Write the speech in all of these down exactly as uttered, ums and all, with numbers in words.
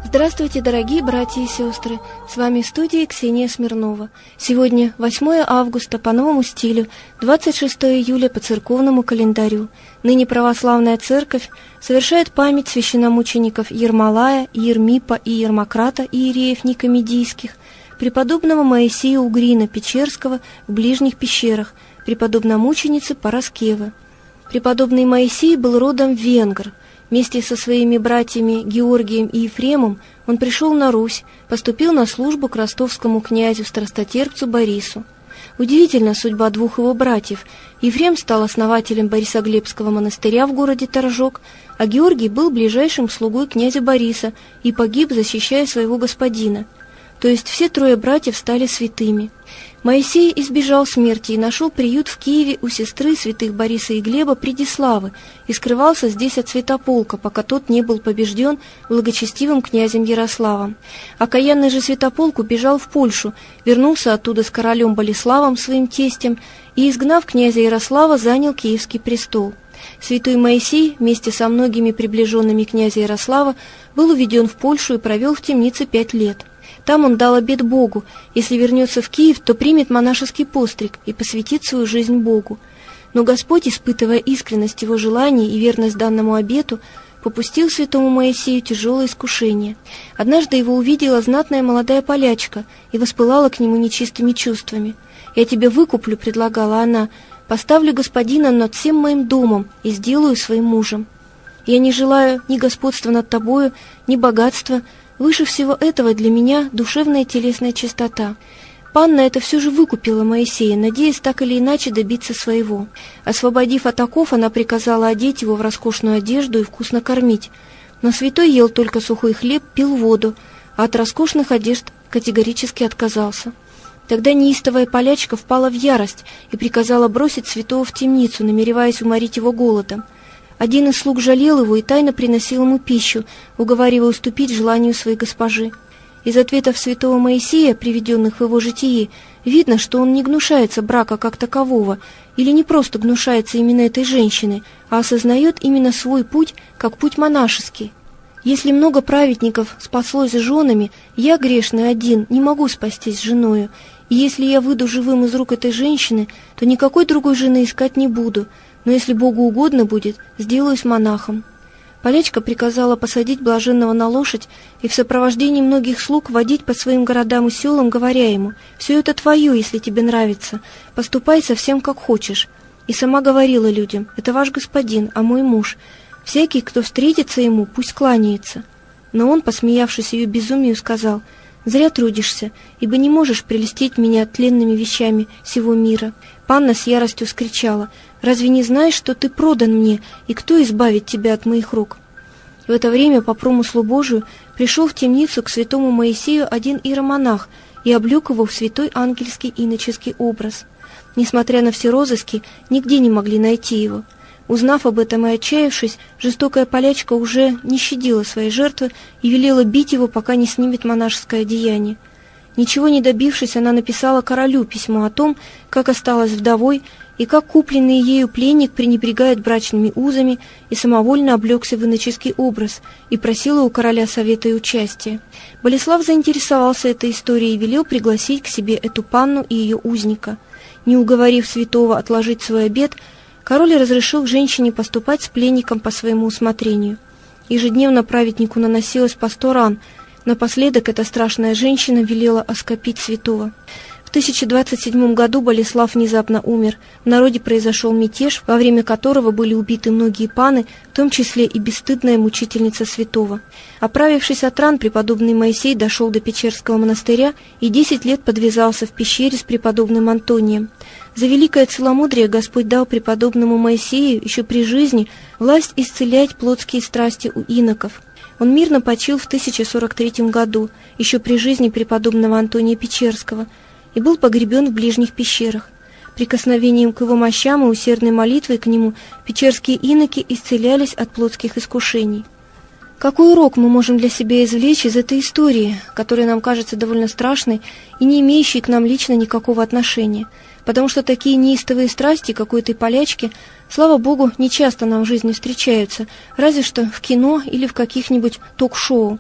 Здравствуйте, дорогие братья и сестры! С вами в студии Ксения Смирнова. Сегодня восьмое августа по новому стилю, двадцать шестое июля по церковному календарю. Ныне православная церковь совершает память священномучеников Ермолая, Ермипа и Ермократа иереев никомедийских, преподобного Моисея Угрина Печерского в ближних пещерах, преподобномученицы Параскевы. Преподобный Моисей был родом венгр. Вместе со своими братьями Георгием и Ефремом он пришел на Русь, поступил на службу к ростовскому князю-страстотерпцу Борису. Удивительна судьба двух его братьев. Ефрем стал основателем Борисоглебского монастыря в городе Торжок, а Георгий был ближайшим слугой князя Бориса и погиб, защищая своего господина. То есть все трое братьев стали святыми. Моисей избежал смерти и нашел приют в Киеве у сестры святых Бориса и Глеба Предиславы и скрывался здесь от Святополка, пока тот не был побежден благочестивым князем Ярославом. Окаянный же Святополк убежал в Польшу, вернулся оттуда с королем Болеславом, своим тестем, и, изгнав князя Ярослава, занял Киевский престол. Святой Моисей вместе со многими приближенными князя Ярослава был уведен в Польшу и провел в темнице пять лет. Там он дал обет Богу: если вернется в Киев, то примет монашеский постриг и посвятит свою жизнь Богу. Но Господь, испытывая искренность его желаний и верность данному обету, попустил святому Моисею тяжелое искушение. Однажды его увидела знатная молодая полячка и воспылала к нему нечистыми чувствами. «Я тебя выкуплю», — предлагала она, — «поставлю господина над всем моим домом и сделаю своим мужем. Я не желаю ни господства над тобою, ни богатства. Выше всего этого для меня душевная и телесная чистота». Панна это все же выкупила Моисея, надеясь так или иначе добиться своего. Освободив от оков, она приказала одеть его в роскошную одежду и вкусно кормить. Но святой ел только сухой хлеб, пил воду, а от роскошных одежд категорически отказался. Тогда неистовая полячка впала в ярость и приказала бросить святого в темницу, намереваясь уморить его голодом. Один из слуг жалел его и тайно приносил ему пищу, уговаривая уступить желанию своей госпожи. Из ответов святого Моисея, приведенных в его житии, видно, что он не гнушается брака как такового, или не просто гнушается именно этой женщины, а осознает именно свой путь как путь монашеский. «Если много праведников спаслось с женами, я, грешный один, не могу спастись с женою, и если я выйду живым из рук этой женщины, то никакой другой жены искать не буду, но если Богу угодно будет, сделаюсь монахом». Полячка приказала посадить блаженного на лошадь и в сопровождении многих слуг водить по своим городам и селам, говоря ему: «Все это твое, если тебе нравится, поступай совсем как хочешь». И сама говорила людям: «Это ваш господин, а мой муж. Всякий, кто встретится ему, пусть кланяется». Но он, посмеявшись ее безумию, сказал: «Зря трудишься, ибо не можешь прельстить меня тленными вещами сего мира». Панна с яростью вскричала: «Разве не знаешь, что ты продан мне, и кто избавит тебя от моих рук?» В это время по промыслу Божию пришел в темницу к святому Моисею один иеромонах и облек его в святой ангельский иноческий образ. Несмотря на все розыски, нигде не могли найти его. Узнав об этом и отчаявшись, жестокая полячка уже не щадила своей жертвы и велела бить его, пока не снимет монашеское одеяние. Ничего не добившись, она написала королю письмо о том, как осталась вдовой и как купленный ею пленник пренебрегает брачными узами, и самовольно облегся в иноческий образ, и просила у короля совета и участия. Болеслав заинтересовался этой историей и велел пригласить к себе эту панну и ее узника. Не уговорив святого отложить свой обет, король разрешил женщине поступать с пленником по своему усмотрению. Ежедневно праведнику наносилось по сто ран. Напоследок эта страшная женщина велела оскопить святого. В тысяча двадцать седьмом году Болеслав внезапно умер. В народе произошел мятеж, во время которого были убиты многие панны, в том числе и бесстыдная мучительница святого. Оправившись от ран, преподобный Моисей дошел до Печерского монастыря и десять лет подвязался в пещере с преподобным Антонием. За великое целомудрие Господь дал преподобному Моисею еще при жизни власть исцелять плотские страсти у иноков. Он мирно почил в тысяча сорок третьем году, еще при жизни преподобного Антония Печерского, и был погребен в ближних пещерах. Прикосновением к его мощам и усердной молитвой к нему печерские иноки исцелялись от плотских искушений. Какой урок мы можем для себя извлечь из этой истории, которая нам кажется довольно страшной и не имеющей к нам лично никакого отношения? Потому что такие неистовые страсти, как у этой полячки, слава Богу, нечасто нам в жизни встречаются, разве что в кино или в каких-нибудь ток-шоу.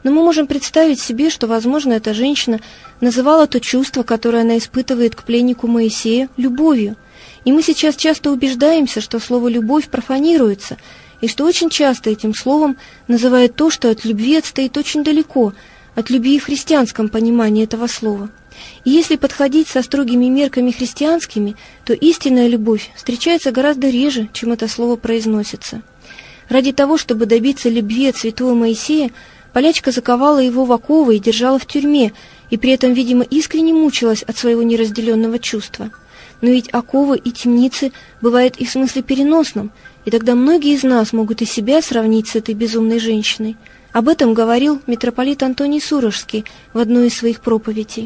Но мы можем представить себе, что, возможно, эта женщина называла то чувство, которое она испытывает к пленнику Моисея, любовью. И мы сейчас часто убеждаемся, что слово «любовь» профанируется, и что очень часто этим словом называют то, что от любви отстоит очень далеко, от любви в христианском понимании этого слова. И если подходить со строгими мерками христианскими, то истинная любовь встречается гораздо реже, чем это слово произносится. Ради того, чтобы добиться любви от святого Моисея, полячка заковала его в оковы и держала в тюрьме, и при этом, видимо, искренне мучилась от своего неразделенного чувства. Но ведь оковы и темницы бывают и в смысле переносном, и тогда многие из нас могут и себя сравнить с этой безумной женщиной. Об этом говорил митрополит Антоний Сурожский в одной из своих проповедей.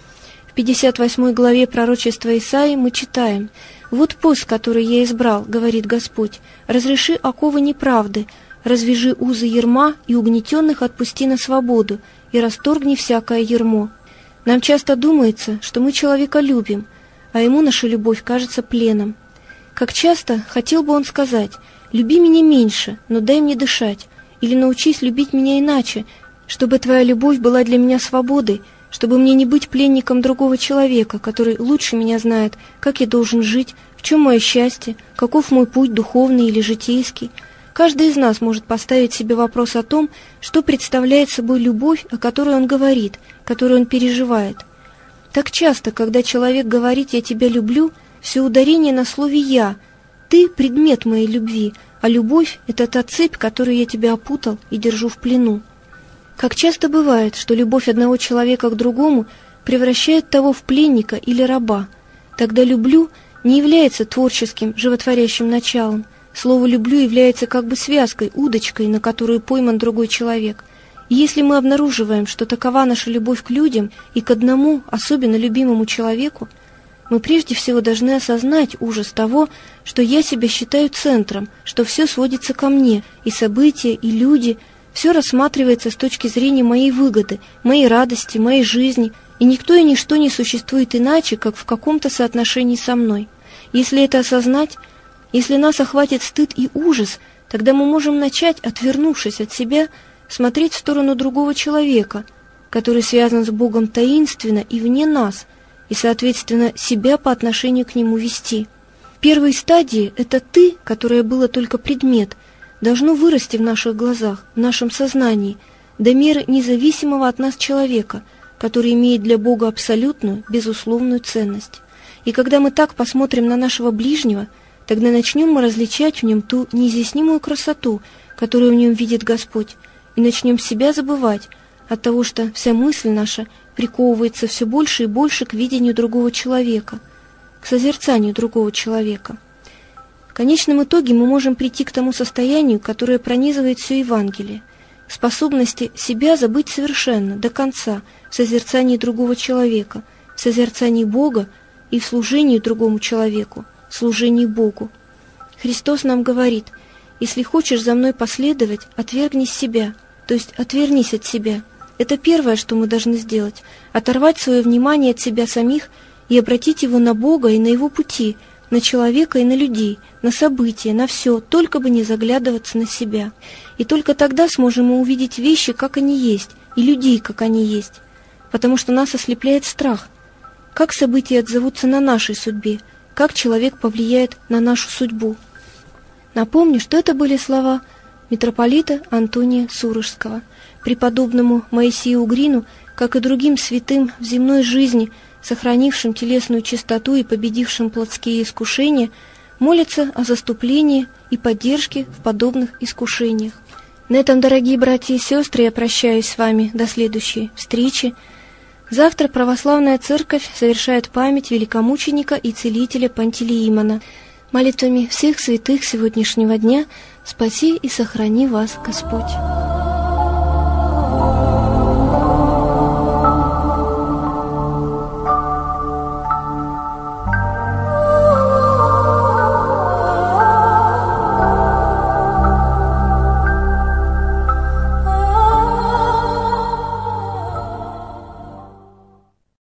В пятьдесят восьмой главе пророчества Исаии мы читаем: «Вот пост, который я избрал, говорит Господь, разреши оковы неправды, развяжи узы ярма и угнетенных отпусти на свободу, и расторгни всякое ярмо». Нам часто думается, что мы человека любим, а ему наша любовь кажется пленом. Как часто хотел бы он сказать: «Люби меня меньше, но дай мне дышать», или «Научись любить меня иначе, чтобы твоя любовь была для меня свободой, чтобы мне не быть пленником другого человека, который лучше меня знает, как я должен жить, в чем мое счастье, каков мой путь духовный или житейский». Каждый из нас может поставить себе вопрос о том, что представляет собой любовь, о которой он говорит, которую он переживает. Так часто, когда человек говорит «я тебя люблю», все ударение на слове «я». Ты – предмет моей любви, а любовь – это та цепь, которую я тебя опутал и держу в плену. Как часто бывает, что любовь одного человека к другому превращает того в пленника или раба. Тогда «люблю» не является творческим, животворящим началом. Слово «люблю» является как бы связкой, удочкой, на которую пойман другой человек. И если мы обнаруживаем, что такова наша любовь к людям и к одному, особенно любимому человеку, мы прежде всего должны осознать ужас того, что я себя считаю центром, что все сводится ко мне, и события, и люди, все рассматривается с точки зрения моей выгоды, моей радости, моей жизни, и никто и ничто не существует иначе, как в каком-то соотношении со мной. Если это осознать, если нас охватит стыд и ужас, тогда мы можем начать, отвернувшись от себя, смотреть в сторону другого человека, который связан с Богом таинственно и вне нас, и, соответственно, себя по отношению к Нему вести. В первой стадии это «ты», которое было только предмет, должно вырасти в наших глазах, в нашем сознании, до меры независимого от нас человека, который имеет для Бога абсолютную, безусловную ценность. И когда мы так посмотрим на нашего ближнего, тогда начнем мы различать в нем ту неизъяснимую красоту, которую в нем видит Господь, и начнем себя забывать от того, что вся мысль наша приковывается все больше и больше к видению другого человека, к созерцанию другого человека. В конечном итоге мы можем прийти к тому состоянию, которое пронизывает все Евангелие, к способности себя забыть совершенно, до конца, в созерцании другого человека, в созерцании Бога и в служении другому человеку, в служении Богу. Христос нам говорит: «Если хочешь за мной последовать, отвергни себя», то есть отвернись от себя. Это первое, что мы должны сделать – оторвать свое внимание от себя самих и обратить его на Бога и на Его пути, на человека и на людей, на события, на все, только бы не заглядываться на себя. И только тогда сможем мы увидеть вещи, как они есть, и людей, как они есть. Потому что нас ослепляет страх. Как события отзовутся на нашей судьбе, как человек повлияет на нашу судьбу. Напомню, что это были слова митрополита Антония Сурожского. Преподобному Моисею Угрину, как и другим святым в земной жизни, сохранившим телесную чистоту и победившим плотские искушения, молятся о заступлении и поддержке в подобных искушениях. На этом, дорогие братья и сестры, я прощаюсь с вами до следующей встречи. Завтра Православная Церковь совершает память великомученика и целителя Пантелеимона. Молитвами всех святых сегодняшнего дня спаси и сохрани вас Господь.